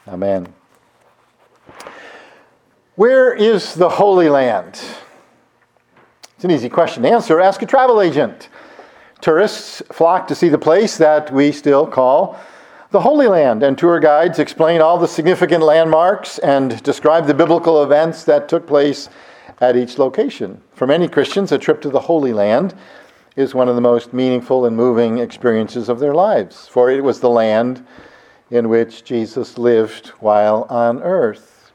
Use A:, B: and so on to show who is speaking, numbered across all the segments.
A: Amen. Where is the Holy Land? It's an easy question to answer. Ask a travel agent. Tourists flock to see the place that we still call the Holy Land, and tour guides explain all the significant landmarks and describe the biblical events that took place at each location. For many Christians, a trip to the Holy Land is one of the most meaningful and moving experiences of their lives, for it was the land in which Jesus lived while on earth.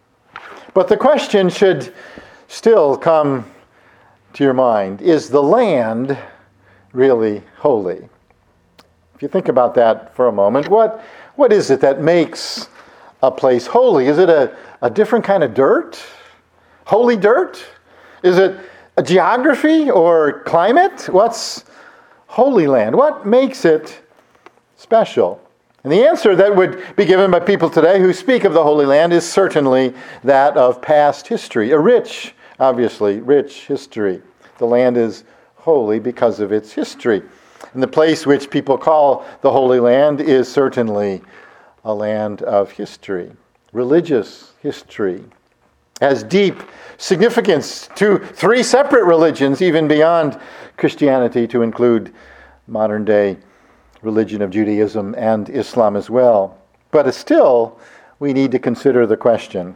A: But the question should still come to your mind, is the land really holy? If you think about that for a moment, what is it that makes a place holy? Is it a different kind of dirt? Holy dirt? Is it a geography or climate? What's Holy Land? What makes it special? And the answer that would be given by people today who speak of the Holy Land is certainly that of past history, a rich history. The land is holy because of its history. And the place which people call the Holy Land is certainly a land of history, religious history. Has deep significance to three separate religions, even beyond Christianity, to include modern-day religion of Judaism and Islam as well. But still, we need to consider the question,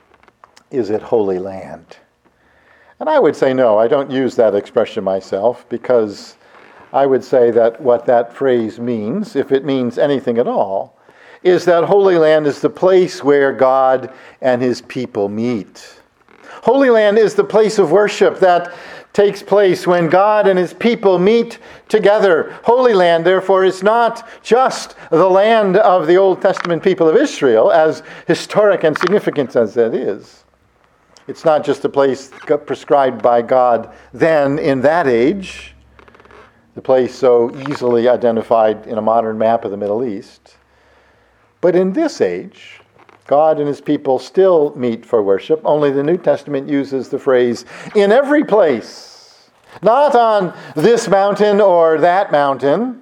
A: is it Holy Land? And I would say no, I don't use that expression myself, because I would say that what that phrase means, if it means anything at all, is that Holy Land is the place where God and His people meet. Holy Land is the place of worship that takes place when God and His people meet together. Holy Land, therefore, is not just the land of the Old Testament people of Israel, as historic and significant as that is. It's not just a place prescribed by God then in that age, the place so easily identified in a modern map of the Middle East. But in this age, God and His people still meet for worship, only the New Testament uses the phrase, in every place, not on this mountain or that mountain,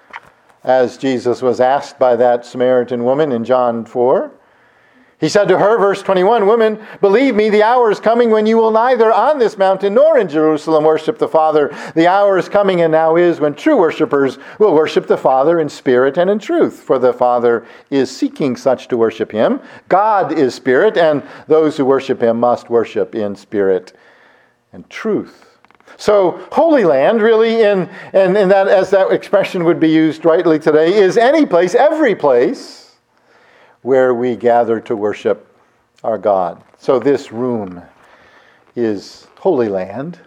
A: as Jesus was asked by that Samaritan woman in John 4. He said to her, verse 21, "Woman, believe me, the hour is coming when you will neither on this mountain nor in Jerusalem worship the Father. The hour is coming and now is when true worshipers will worship the Father in spirit and in truth. For the Father is seeking such to worship Him. God is spirit, and those who worship Him must worship in spirit and truth." So, Holy Land, really, in that, as that expression would be used rightly today, is any place, every place, where we gather to worship our God. So this room is Holy Land,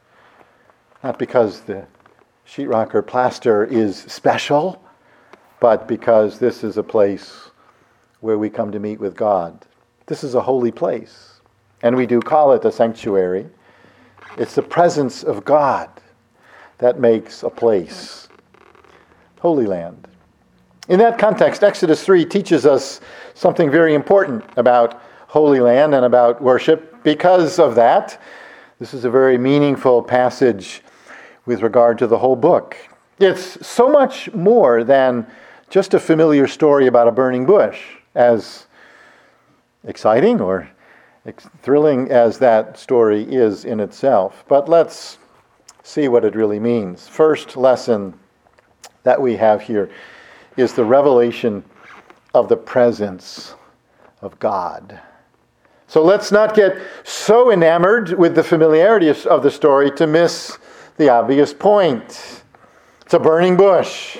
A: not because the sheetrock or plaster is special, but because this is a place where we come to meet with God. This is a holy place, and we do call it a sanctuary. It's the presence of God that makes a place Holy Land. In that context, Exodus 3 teaches us something very important about Holy Land and about worship. Because of that, this is a very meaningful passage with regard to the whole book. It's so much more than just a familiar story about a burning bush, as exciting or thrilling as that story is in itself. But let's see what it really means. First lesson that we have here is the revelation of the presence of God. So let's not get so enamored with the familiarity of the story to miss the obvious point. It's a burning bush.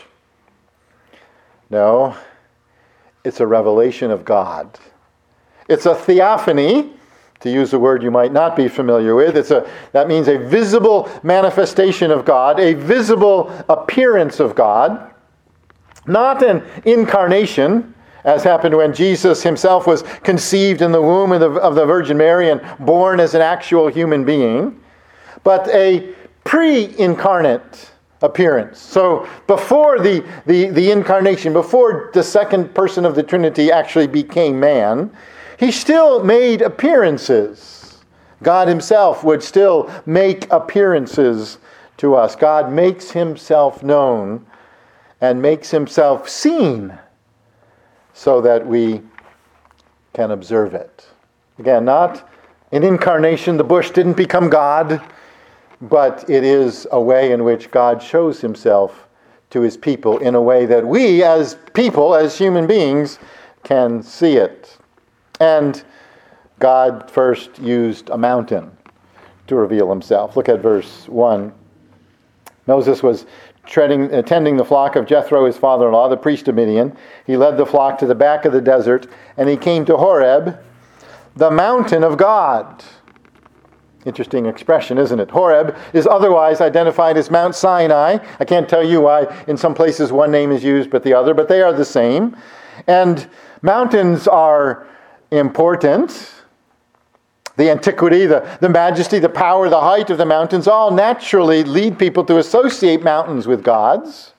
A: No, it's a revelation of God. It's a theophany, to use a word you might not be familiar with. That means a visible manifestation of God, a visible appearance of God. Not an incarnation, as happened when Jesus Himself was conceived in the womb of the Virgin Mary and born as an actual human being, but a pre-incarnate appearance. So before the incarnation, before the second person of the Trinity actually became man, He still made appearances. God Himself would still make appearances to us. God makes Himself known and makes Himself seen so that we can observe it. Again, not an incarnation. The bush didn't become God, but it is a way in which God shows himself to his people in a way that we as people, as human beings, can see it. And God first used a mountain to reveal himself. Look at verse 1. Moses was tending the flock of Jethro, his father-in-law, the priest of Midian. He led the flock to the back of the desert, and he came to Horeb, the mountain of God. Interesting expression, isn't it? Horeb is otherwise identified as Mount Sinai. I can't tell you why in some places one name is used but the other, but they are the same. And mountains are important. The antiquity, the majesty, the power, the height of the mountains all naturally lead people to associate mountains with gods.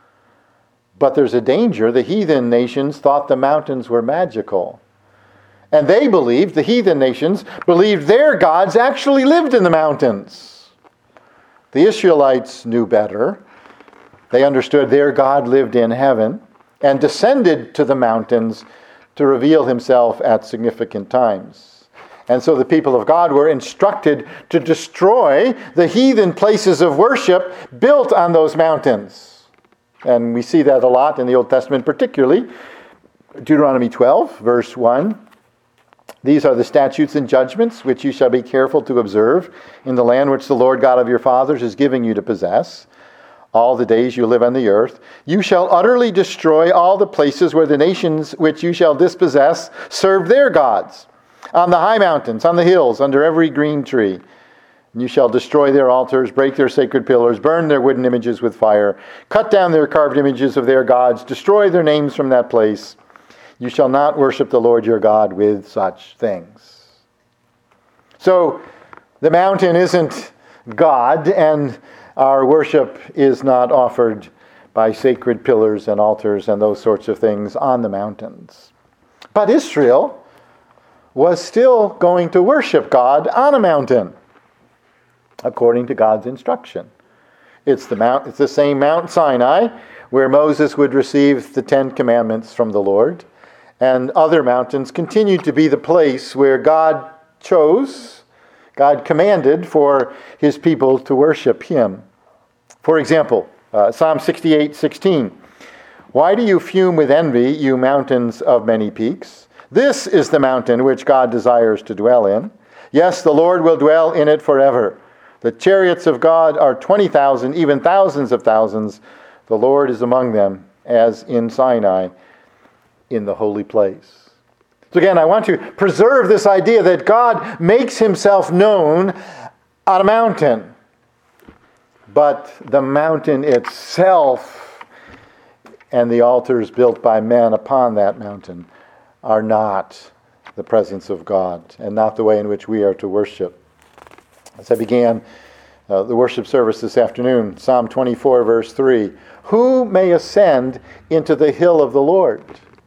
A: But there's a danger. The heathen nations thought the mountains were magical. And they believed, the heathen nations, believed their gods actually lived in the mountains. The Israelites knew better. They understood their God lived in heaven and descended to the mountains to reveal himself at significant times. And so the people of God were instructed to destroy the heathen places of worship built on those mountains. And we see that a lot in the Old Testament, particularly Deuteronomy 12, verse 1. These are the statutes and judgments which you shall be careful to observe in the land which the Lord God of your fathers is giving you to possess. All the days you live on the earth, you shall utterly destroy all the places where the nations which you shall dispossess serve their gods. On the high mountains, on the hills, under every green tree. And you shall destroy their altars, break their sacred pillars, burn their wooden images with fire, cut down their carved images of their gods, destroy their names from that place. You shall not worship the Lord your God with such things. So, the mountain isn't God, and our worship is not offered by sacred pillars and altars and those sorts of things on the mountains. But Israel was still going to worship God on a mountain, according to God's instruction. It's the same Mount Sinai, where Moses would receive the 10 Commandments from the Lord. And other mountains continue to be the place where God commanded for his people to worship him. For example, Psalm 68:16. Why do you fume with envy, you mountains of many peaks? This is the mountain which God desires to dwell in. Yes, the Lord will dwell in it forever. The chariots of God are 20,000, even thousands of thousands. The Lord is among them, as in Sinai, in the holy place. So again, I want to preserve this idea that God makes himself known on a mountain. But the mountain itself and the altars built by men upon that mountain are not the presence of God and not the way in which we are to worship. As I began the worship service this afternoon, Psalm 24, verse 3, who may ascend into the hill of the Lord?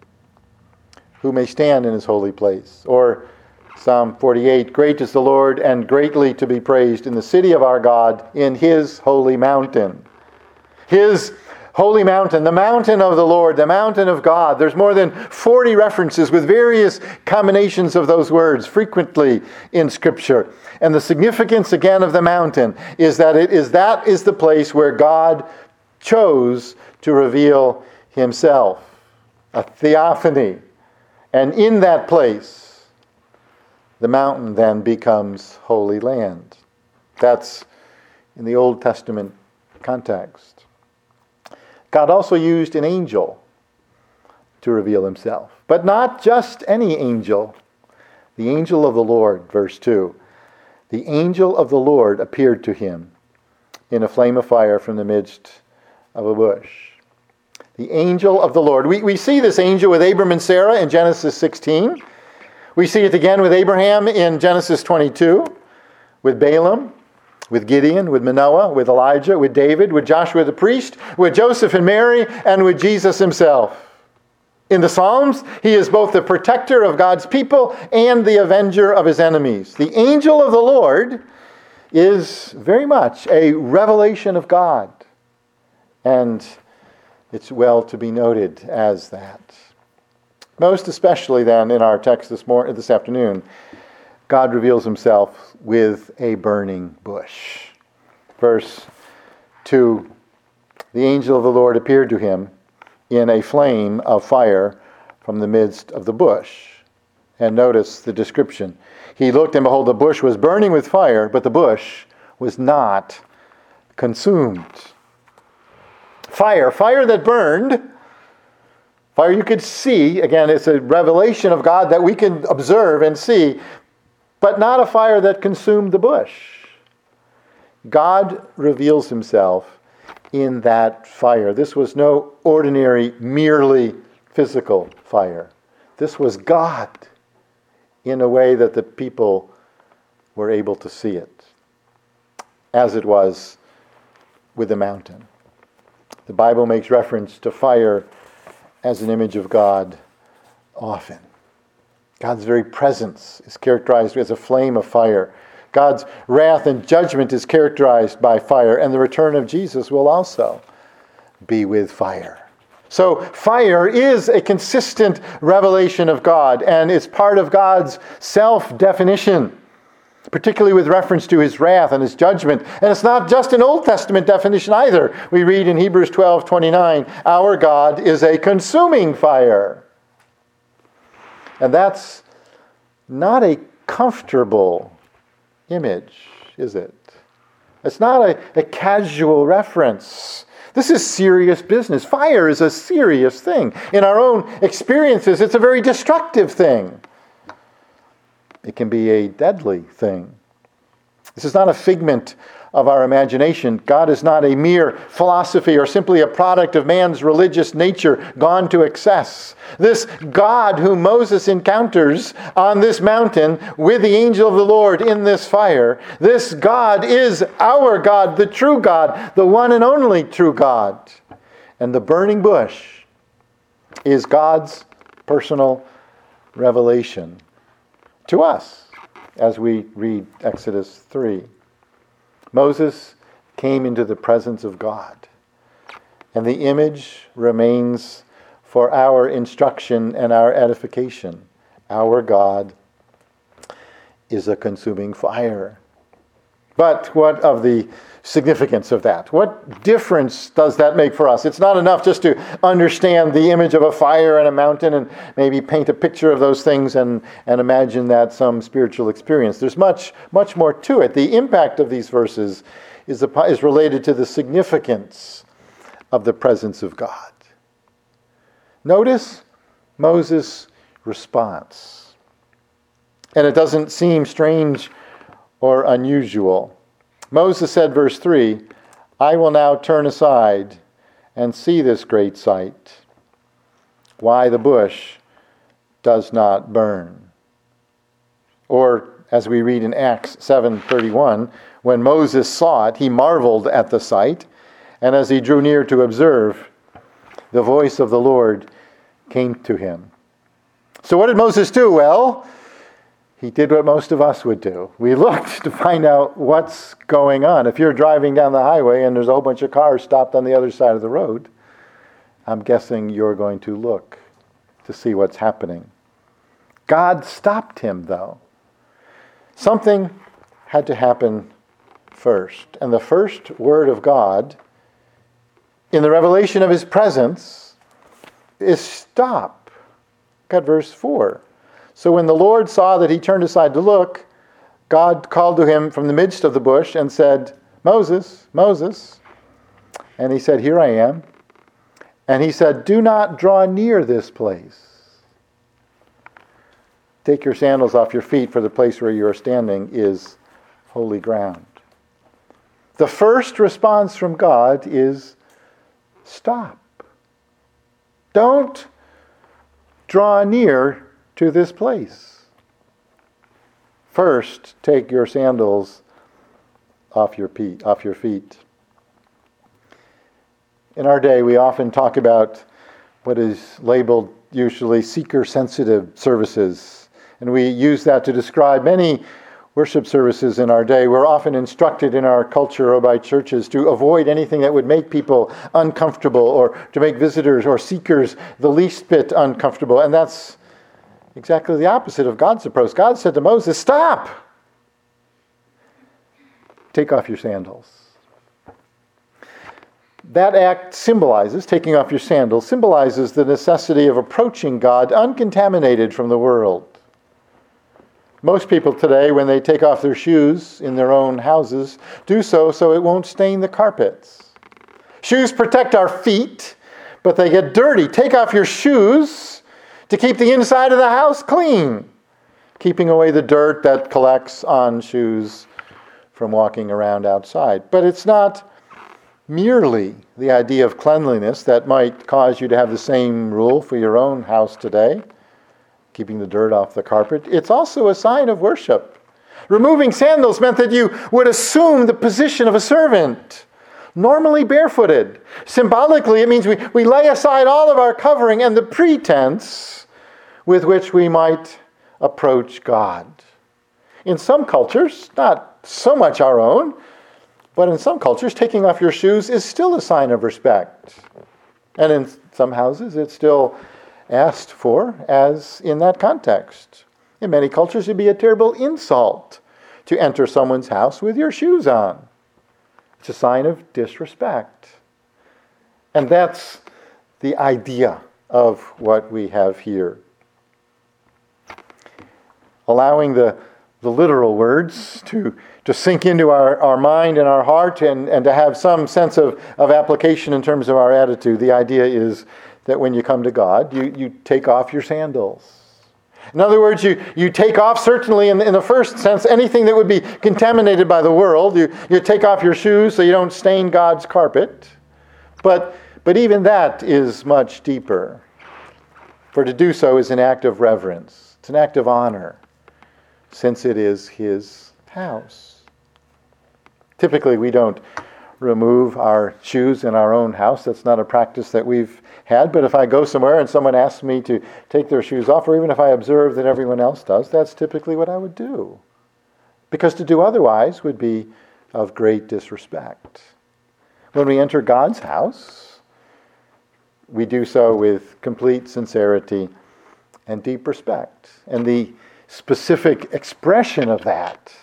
A: Who may stand in his holy place? Or Psalm 48, great is the Lord and greatly to be praised in the city of our God, in his holy mountain. His holy mountain, the mountain of the Lord, the mountain of God. There's more than 40 references with various combinations of those words frequently in Scripture. And the significance again of the mountain is that that is the place where God chose to reveal himself. A theophany. And in that place, the mountain then becomes holy land. That's in the Old Testament context. God also used an angel to reveal himself. But not just any angel. The angel of the Lord, verse 2. The angel of the Lord appeared to him in a flame of fire from the midst of a bush. The angel of the Lord. We see this angel with Abram and Sarah in Genesis 16. We see it again with Abraham in Genesis 22, with Balaam, with Gideon, with Manoah, with Elijah, with David, with Joshua the priest, with Joseph and Mary, and with Jesus himself. In the Psalms, he is both the protector of God's people and the avenger of his enemies. The angel of the Lord is very much a revelation of God. And it's well to be noted as that. Most especially then in our text this afternoon, God reveals himself with a burning bush. Verse 2, the angel of the Lord appeared to him in a flame of fire from the midst of the bush. And notice the description. He looked, and behold, the bush was burning with fire, but the bush was not consumed. Fire that burned. Fire you could see. Again, it's a revelation of God that we can observe and see, but not a fire that consumed the bush. God reveals himself in that fire. This was no ordinary, merely physical fire. This was God in a way that the people were able to see it, as it was with the mountain. The Bible makes reference to fire as an image of God often. God's very presence is characterized as a flame of fire. God's wrath and judgment is characterized by fire, and the return of Jesus will also be with fire. So fire is a consistent revelation of God, and it's part of God's self-definition, particularly with reference to his wrath and his judgment. And it's not just an Old Testament definition either. We read in Hebrews 12:29, our God is a consuming fire. And that's not a comfortable image, is it? It's not a casual reference. This is serious business. Fire is a serious thing. In our own experiences, it's a very destructive thing. It can be a deadly thing. This is not a figment of our imagination. God is not a mere philosophy or simply a product of man's religious nature gone to excess. This God whom Moses encounters on this mountain with the angel of the Lord in this fire, this God is our God, the true God, the one and only true God. And the burning bush is God's personal revelation to us as we read Exodus 3. Moses came into the presence of God, and the image remains for our instruction and our edification. Our God is a consuming fire. But what of the significance of that? What difference does that make for us? It's not enough just to understand the image of a fire and a mountain and maybe paint a picture of those things and imagine that some spiritual experience. There's much more to it. The impact of these verses is related to the significance of the presence of God. Notice Moses' response. And it doesn't seem strange or unusual. Moses said, verse 3, I will now turn aside and see this great sight, why the bush does not burn. Or, as we read in Acts 7:31, when Moses saw it, he marveled at the sight, and as he drew near to observe, the voice of the Lord came to him. So what did Moses do? Well, he did what most of us would do. We looked to find out what's going on. If you're driving down the highway and there's a whole bunch of cars stopped on the other side of the road, I'm guessing you're going to look to see what's happening. God stopped him, though. Something had to happen first. And the first word of God in the revelation of his presence is stop. Look at verse 4. So when the Lord saw that he turned aside to look, God called to him from the midst of the bush and said, Moses, Moses. And he said, here I am. And he said, do not draw near this place. Take your sandals off your feet, for the place where you are standing is holy ground. The first response from God is stop. Don't draw near to this place. First, take your sandals off your feet. In our day, we often talk about what is labeled usually seeker-sensitive services, and we use that to describe many worship services in our day, we're often instructed in our culture or by churches to avoid anything that would make people uncomfortable or to make visitors or seekers the least bit uncomfortable. And that's exactly the opposite of God's approach. God said to Moses, "Stop! Take off your sandals." That act symbolizes, taking off your sandals, symbolizes the necessity of approaching God uncontaminated from the world. Most people today, when they take off their shoes in their own houses, do so it won't stain the carpets. Shoes protect our feet, but they get dirty. Take off your shoes to keep the inside of the house clean, keeping away the dirt that collects on shoes from walking around outside. But it's not merely the idea of cleanliness that might cause you to have the same rule for your own house today, keeping the dirt off the carpet. It's also a sign of worship. Removing sandals meant that you would assume the position of a servant, normally barefooted. Symbolically, it means we lay aside all of our covering and the pretense with which we might approach God. In some cultures, not so much our own, but in some cultures, taking off your shoes is still a sign of respect. And in some houses, it's still asked for as in that context. In many cultures, it'd be a terrible insult to enter someone's house with your shoes on. It's a sign of disrespect. And that's the idea of what we have here. Allowing the literal words to sink into our mind and our heart and to have some sense of application in terms of our attitude. The idea is that when you come to God, you take off your sandals. In other words, you take off, certainly in the first sense, anything that would be contaminated by the world. You take off your shoes so you don't stain God's carpet. But even that is much deeper. For to do so is an act of reverence. It's an act of honor, since it is His house. Typically, we don't remove our shoes in our own house. That's not a practice that we've had. But if I go somewhere and someone asks me to take their shoes off, or even if I observe that everyone else does, that's typically what I would do. Because to do otherwise would be of great disrespect. When we enter God's house, we do so with complete sincerity and deep respect. And the specific expression of that,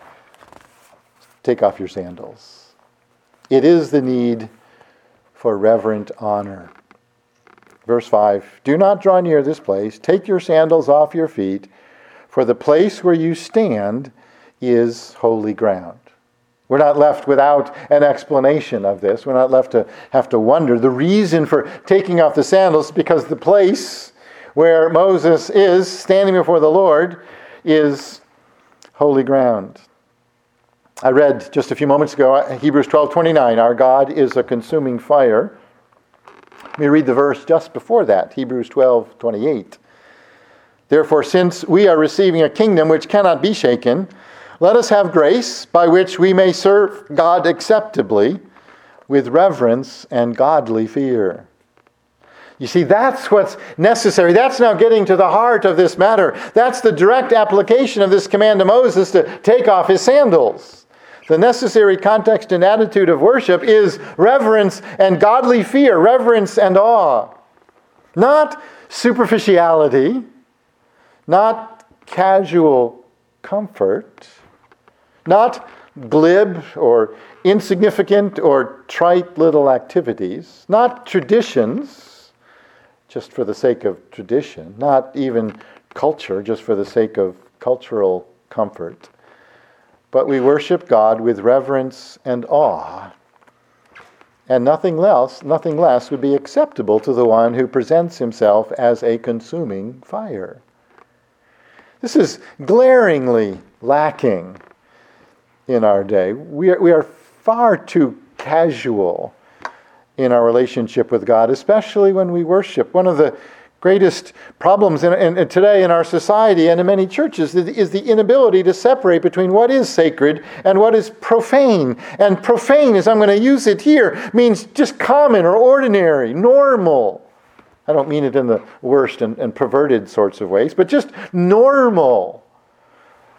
A: take off your sandals. It is the need for reverent honor. Verse 5, do not draw near this place. Take your sandals off your feet, for the place where you stand is holy ground. We're not left without an explanation of this. We're not left to have to wonder. The reason for taking off the sandals is because the place where Moses is standing before the Lord is holy ground. I read just a few moments ago, Hebrews 12:29, our God is a consuming fire. Let me read the verse just before that, Hebrews 12:28. Therefore, since we are receiving a kingdom which cannot be shaken, let us have grace by which we may serve God acceptably with reverence and godly fear. You see, that's what's necessary. That's now getting to the heart of this matter. That's the direct application of this command to Moses to take off his sandals. The necessary context and attitude of worship is reverence and godly fear, reverence and awe. Not superficiality, not casual comfort, not glib or insignificant or trite little activities, not traditions, just for the sake of tradition, not even culture, just for the sake of cultural comfort. But we worship God with reverence and awe. And nothing less would be acceptable to the one who presents himself as a consuming fire. This is glaringly lacking in our day. We are far too casual in our relationship with God, especially when we worship. One of the greatest problems today in our society and in many churches is the inability to separate between what is sacred and what is profane. And profane, as I'm going to use it here, means just common or ordinary, normal. I don't mean it in the worst and perverted sorts of ways, but just normal.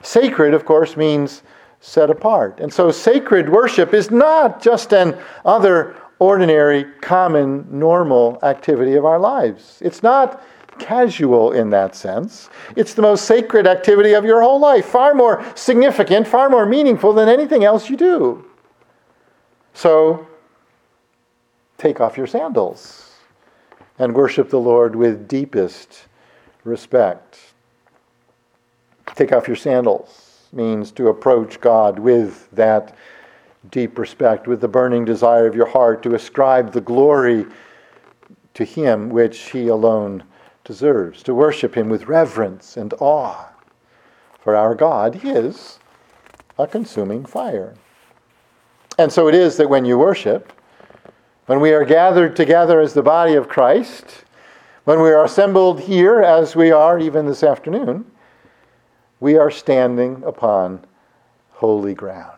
A: Sacred, of course, means set apart. And so sacred worship is not just an other ordinary, common, normal activity of our lives. It's not casual in that sense. It's the most sacred activity of your whole life, far more significant, far more meaningful than anything else you do. So, take off your sandals and worship the Lord with deepest respect. Take off your sandals means to approach God with that deep respect, with the burning desire of your heart to ascribe the glory to Him which He alone deserves, to worship Him with reverence and awe. For our God is a consuming fire. And so it is that when you worship, when we are gathered together as the body of Christ, when we are assembled here as we are even this afternoon, we are standing upon holy ground.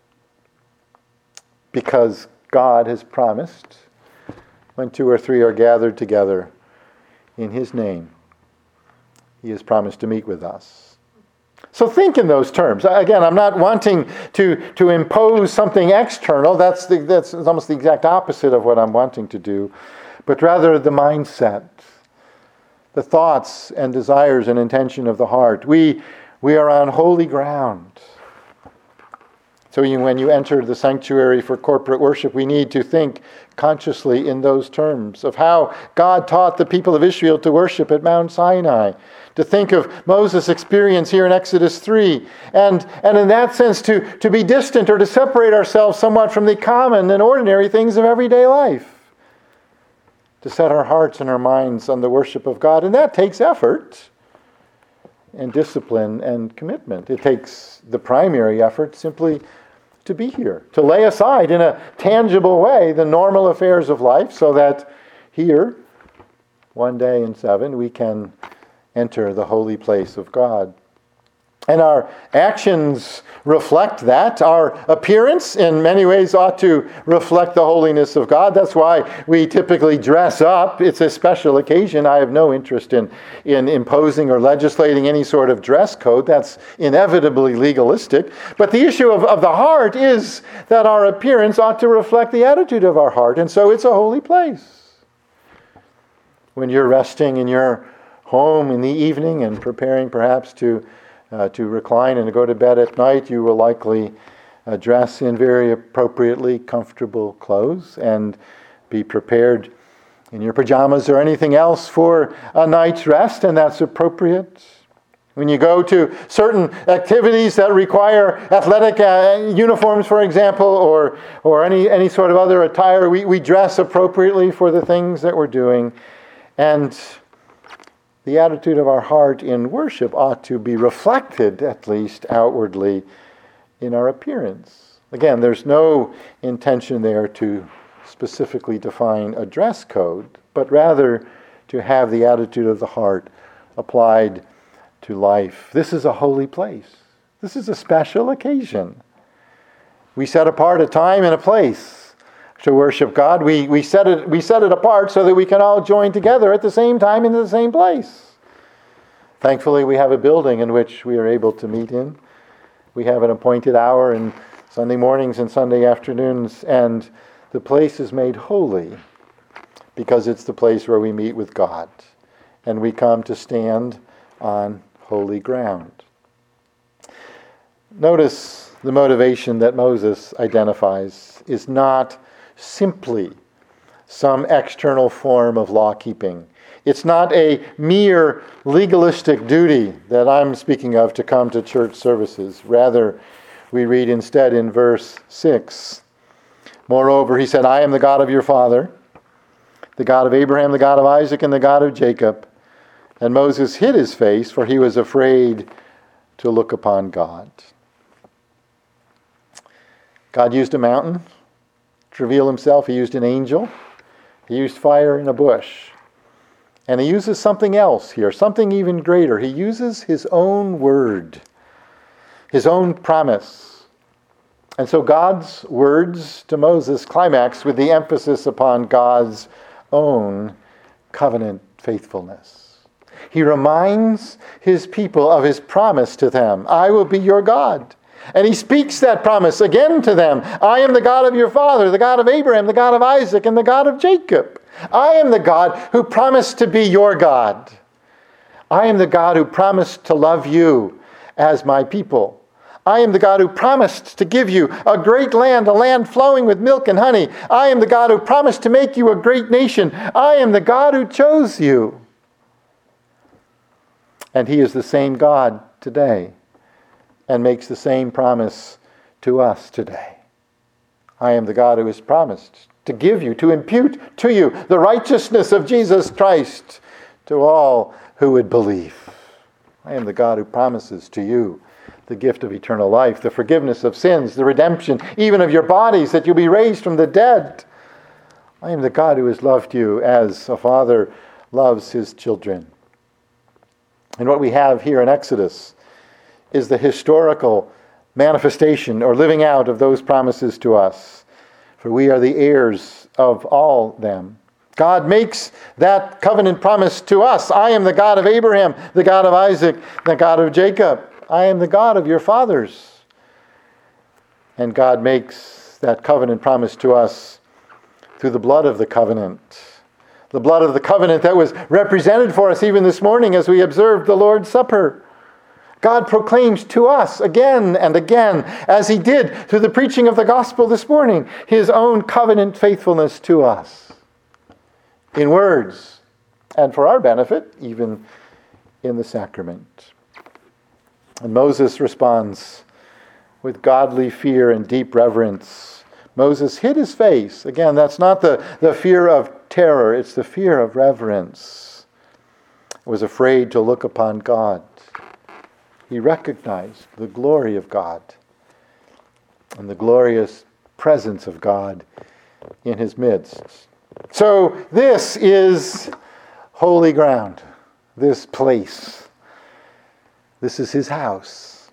A: Because God has promised, when 2 or 3 are gathered together in His name, He has promised to meet with us. So think in those terms. Again, I'm not wanting to impose something external. That's almost the exact opposite of what I'm wanting to do. But rather the mindset, the thoughts and desires and intention of the heart. We are on holy ground. So when you enter the sanctuary for corporate worship, we need to think consciously in those terms of how God taught the people of Israel to worship at Mount Sinai, to think of Moses' experience here in Exodus 3, and in that sense to be distant or to separate ourselves somewhat from the common and ordinary things of everyday life, to set our hearts and our minds on the worship of God. And that takes effort and discipline and commitment. It takes the primary effort simply to be here, to lay aside in a tangible way the normal affairs of life so that here, one day in 7, we can enter the holy place of God. And our actions reflect that. Our appearance in many ways ought to reflect the holiness of God. That's why we typically dress up. It's a special occasion. I have no interest in imposing or legislating any sort of dress code. That's inevitably legalistic. But the issue of the heart is that our appearance ought to reflect the attitude of our heart. And so it's a holy place. When you're resting in your home in the evening and preparing perhaps to recline and to go to bed at night, you will likely dress in very appropriately comfortable clothes and be prepared in your pajamas or anything else for a night's rest, and that's appropriate. When you go to certain activities that require athletic uniforms, for example, or any sort of other attire, we dress appropriately for the things that we're doing. And the attitude of our heart in worship ought to be reflected, at least outwardly, in our appearance. Again, there's no intention there to specifically define a dress code, but rather to have the attitude of the heart applied to life. This is a holy place. This is a special occasion. We set apart a time and a place to worship God. We set it apart so that we can all join together at the same time in the same place. Thankfully, we have a building in which we are able to meet in. We have an appointed hour in Sunday mornings and Sunday afternoons, and the place is made holy because it's the place where we meet with God, and we come to stand on holy ground. Notice the motivation that Moses identifies is not simply some external form of law-keeping. It's not a mere legalistic duty that I'm speaking of to come to church services. Rather, we read instead in verse 6, "Moreover, he said, I am the God of your father, the God of Abraham, the God of Isaac, and the God of Jacob. And Moses hid his face, for he was afraid to look upon God." God used a mountain to reveal himself. He used an angel. He used fire in a bush. And he uses something else here, something even greater. He uses his own word, his own promise. And so God's words to Moses climax with the emphasis upon God's own covenant faithfulness. He reminds his people of his promise to them. I will be your God. And he speaks that promise again to them. I am the God of your father, the God of Abraham, the God of Isaac, and the God of Jacob. I am the God who promised to be your God. I am the God who promised to love you as my people. I am the God who promised to give you a great land, a land flowing with milk and honey. I am the God who promised to make you a great nation. I am the God who chose you. And he is the same God today and makes the same promise to us today. I am the God who has promised to give you, to impute to you the righteousness of Jesus Christ to all who would believe. I am the God who promises to you the gift of eternal life, the forgiveness of sins, the redemption even of your bodies, that you'll be raised from the dead. I am the God who has loved you as a father loves his children. And what we have here in Exodus is the historical manifestation or living out of those promises to us. For we are the heirs of all them. God makes that covenant promise to us. I am the God of Abraham, the God of Isaac, the God of Jacob. I am the God of your fathers. And God makes that covenant promise to us through the blood of the covenant. The blood of the covenant that was represented for us even this morning as we observed the Lord's Supper. God proclaims to us again and again, as he did through the preaching of the gospel this morning, his own covenant faithfulness to us. In words, and for our benefit, even in the sacrament. And Moses responds with godly fear and deep reverence. Moses hid his face. Again, that's not the fear of terror, it's the fear of reverence. He was afraid to look upon God. He recognized the glory of God and the glorious presence of God in his midst. So this is holy ground, this place. This is his house.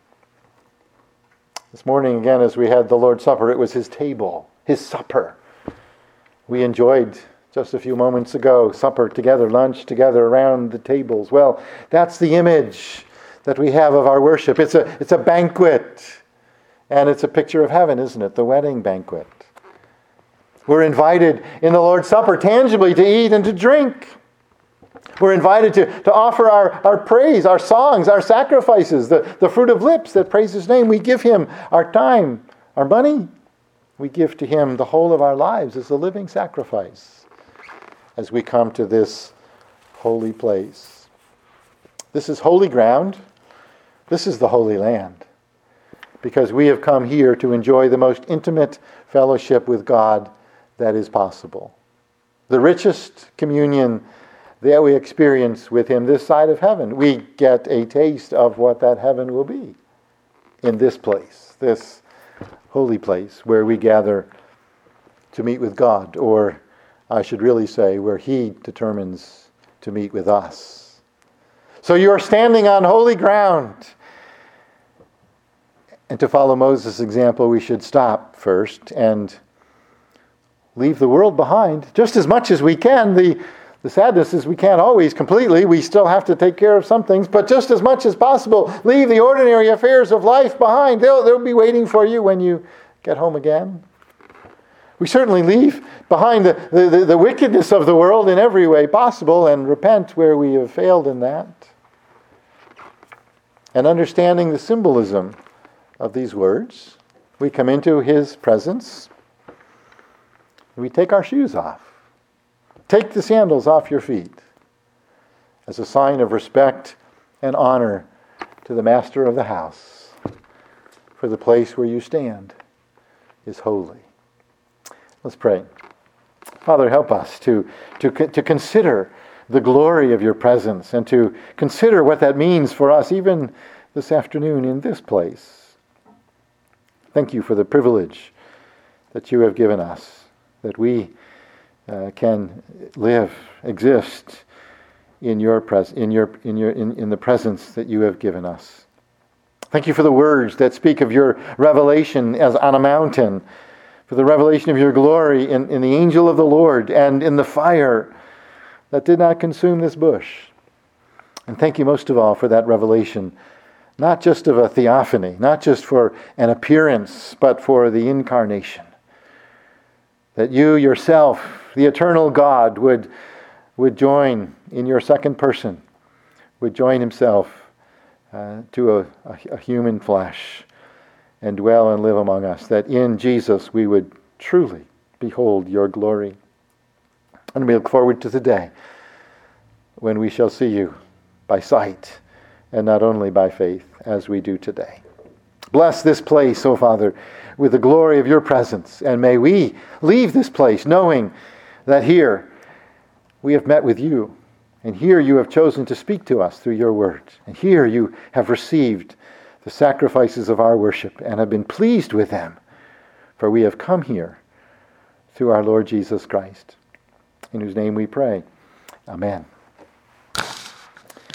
A: This morning, again, as we had the Lord's Supper, it was his table, his supper. We enjoyed just a few moments ago supper together, lunch together around the tables. Well, that's the image that we have of our worship. It's a banquet. And it's a picture of heaven, isn't it? The wedding banquet. We're invited in the Lord's Supper tangibly to eat and to drink. We're invited to offer our praise, our songs, our sacrifices, the fruit of lips that praise his name. We give him our time, our money. We give to him the whole of our lives as a living sacrifice as we come to this holy place. This is holy ground. This is the Holy Land. Because we have come here to enjoy the most intimate fellowship with God that is possible. The richest communion that we experience with him this side of heaven. We get a taste of what that heaven will be in this place, this holy place where we gather to meet with God, or I should really say where he determines to meet with us. So you are standing on holy ground. And to follow Moses' example, we should stop first and leave the world behind just as much as we can. The sadness is we can't always completely. We still have to take care of some things, but just as much as possible, leave the ordinary affairs of life behind. They'll be waiting for you when you get home again. We certainly leave behind the wickedness of the world in every way possible and repent where we have failed in that. And understanding the symbolism of these words, we come into his presence. We take our shoes off. Take the sandals off your feet as a sign of respect and honor to the master of the house. For the place where you stand is holy. Let's pray. Father, help us to consider the glory of your presence and to consider what that means for us even this afternoon in this place. Thank you for the privilege that you have given us, that we can live, exist in the presence that you have given us. Thank you for the words that speak of your revelation as on a mountain, for the revelation of your glory in the angel of the Lord and in the fire that did not consume this bush. And thank you most of all for that revelation, not just of a theophany, not just for an appearance, but for the incarnation. That you yourself, the eternal God, would join in your second person, would join himself to a human flesh and dwell and live among us, that in Jesus we would truly behold your glory. And we look forward to the day when we shall see you by sight and not only by faith as we do today. Bless this place, O Father, with the glory of your presence, and may we leave this place knowing that here we have met with you, and here you have chosen to speak to us through your word, and here you have received the sacrifices of our worship and have been pleased with them, for we have come here through our Lord Jesus Christ, in whose name we pray. Amen.